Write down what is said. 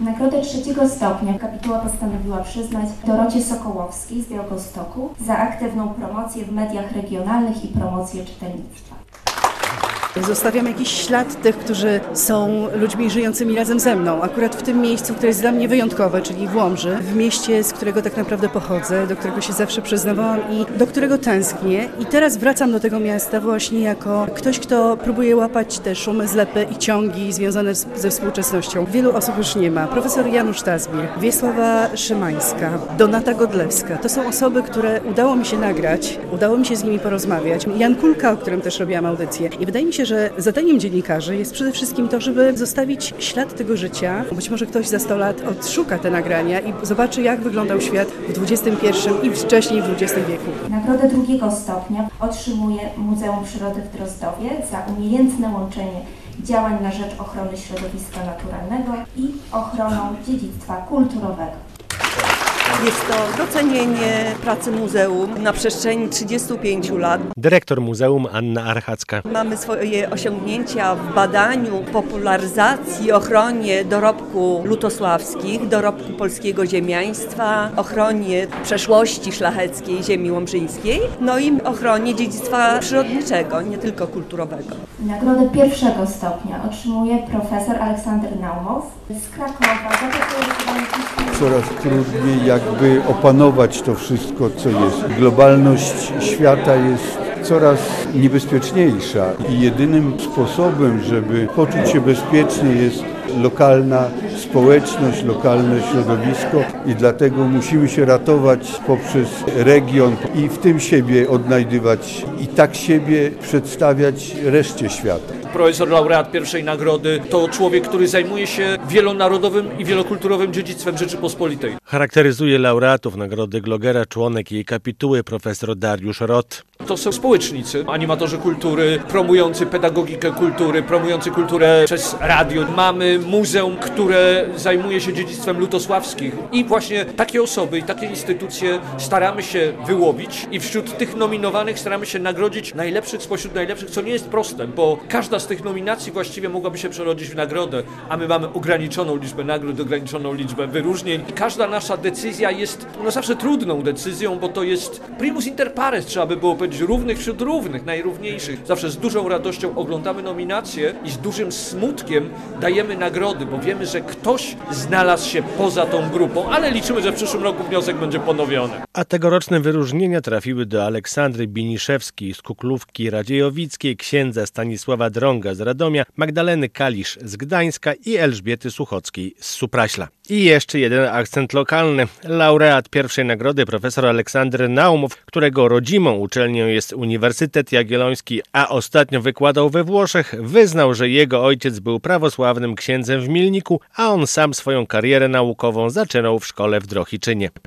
Nagrodę trzeciego stopnia kapituła postanowiła przyznać Dorocie Sokołowskiej z Białegostoku za aktywną promocję w mediach regionalnych i promocję czytelnictwa. Zostawiam jakiś ślad tych, którzy są ludźmi żyjącymi razem ze mną. Akurat w tym miejscu, które jest dla mnie wyjątkowe, czyli w Łomży, w mieście, z którego tak naprawdę pochodzę, do którego się zawsze przyznawałam i do którego tęsknię. I teraz wracam do tego miasta właśnie jako ktoś, kto próbuje łapać te szumy, zlepy i ciągi związane ze współczesnością. Wielu osób już nie ma. Profesor Janusz Tazbir, Wiesława Szymańska, Donata Godlewska. To są osoby, które udało mi się nagrać, udało mi się z nimi porozmawiać. Jan Kulka, o którym też robiłam audycję. I wydaje mi się, że zadaniem dziennikarzy jest przede wszystkim to, żeby zostawić ślad tego życia. Być może ktoś za 100 lat odszuka te nagrania i zobaczy, jak wyglądał świat w XXI i wcześniej w XX wieku. Nagrodę drugiego stopnia otrzymuje Muzeum Przyrody w Drozdowie za umiejętne łączenie działań na rzecz ochrony środowiska naturalnego i ochroną dziedzictwa kulturowego. Jest to docenienie pracy muzeum na przestrzeni 35 lat. Dyrektor muzeum Anna Archacka. Mamy swoje osiągnięcia w badaniu, popularyzacji, ochronie dorobku lutosławskich, dorobku polskiego ziemiaństwa, ochronie przeszłości szlacheckiej ziemi łomżyńskiej, no i ochronie dziedzictwa przyrodniczego, nie tylko kulturowego. Nagrodę pierwszego stopnia otrzymuje profesor Aleksander Naumow z Krakowa. Coraz trudniej jakby opanować to wszystko, co jest. Globalność świata jest coraz niebezpieczniejsza i jedynym sposobem, żeby poczuć się bezpiecznie, jest lokalna społeczność, lokalne środowisko i dlatego musimy się ratować poprzez region i w tym siebie odnajdywać i tak siebie przedstawiać reszcie świata. Profesor laureat pierwszej nagrody to człowiek, który zajmuje się wielonarodowym i wielokulturowym dziedzictwem Rzeczypospolitej. Charakteryzuje laureatów nagrody Glogera członek jej kapituły profesor Dariusz Rot. To są społecznicy, animatorzy kultury, promujący pedagogikę kultury, promujący kulturę przez radio. Mamy muzeum, które zajmuje się dziedzictwem lutosławskich i właśnie takie osoby i takie instytucje staramy się wyłowić i wśród tych nominowanych staramy się nagrodzić najlepszych spośród najlepszych, co nie jest proste, bo każda z tych nominacji właściwie mogłaby się przerodzić w nagrodę, a my mamy ograniczoną liczbę nagród, ograniczoną liczbę wyróżnień i każda nasza decyzja jest zawsze trudną decyzją, bo to jest primus inter pares, trzeba by było powiedzieć, równych wśród równych, najrówniejszych. Zawsze z dużą radością oglądamy nominacje i z dużym smutkiem dajemy nagrody, bo wiemy, że ktoś znalazł się poza tą grupą, ale liczymy, że w przyszłym roku wniosek będzie ponowiony. A tegoroczne wyróżnienia trafiły do Aleksandry Biniszewskiej z Kuklówki Radziejowickiej, księdza Stanisława Drąga z Radomia, Magdaleny Kalisz z Gdańska i Elżbiety Suchockiej z Supraśla. I jeszcze jeden akcent lokalny. Laureat pierwszej nagrody profesor Aleksander Naumow, którego rodzimą uczelnią jest Uniwersytet Jagielloński, a ostatnio wykładał we Włoszech, wyznał, że jego ojciec był prawosławnym księdzem w Milniku, a on sam swoją karierę naukową zaczynał w szkole w Drohiczynie.